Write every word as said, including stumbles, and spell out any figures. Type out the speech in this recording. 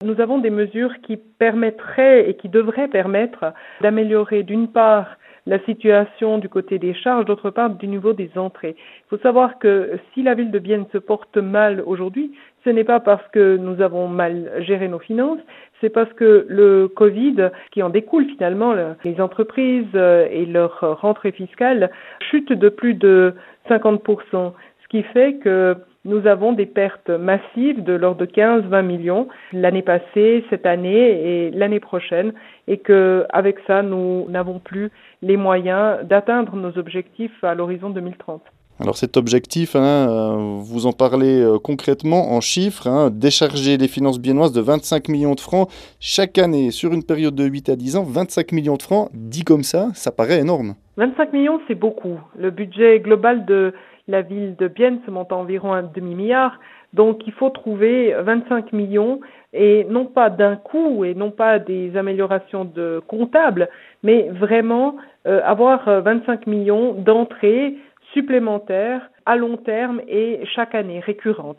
nous avons des mesures qui permettraient et qui devraient permettre d'améliorer d'une part la situation du côté des charges, d'autre part du niveau des entrées. Il faut savoir que si la ville de Bienne se porte mal aujourd'hui, ce n'est pas parce que nous avons mal géré nos finances, c'est parce que le Covid, qui en découle finalement, les entreprises et leur rentrée fiscale chutent de plus de cinquante pour cent, ce qui fait que nous avons des pertes massives de l'ordre de quinze à vingt millions l'année passée, cette année et l'année prochaine, et qu'avec ça, nous n'avons plus les moyens d'atteindre nos objectifs à l'horizon deux mille trente. Alors cet objectif, hein, vous en parlez euh, concrètement en chiffres, hein, décharger les finances biennoises de vingt-cinq millions de francs chaque année sur une période de huit à dix ans. vingt-cinq millions de francs, dit comme ça, ça paraît énorme. vingt-cinq millions, c'est beaucoup. Le budget global de la ville de Bienne se monte à environ un demi-milliard. Donc il faut trouver vingt-cinq millions, et non pas d'un coup, et non pas des améliorations de comptables, mais vraiment euh, avoir vingt-cinq millions d'entrées supplémentaires à long terme et chaque année récurrentes.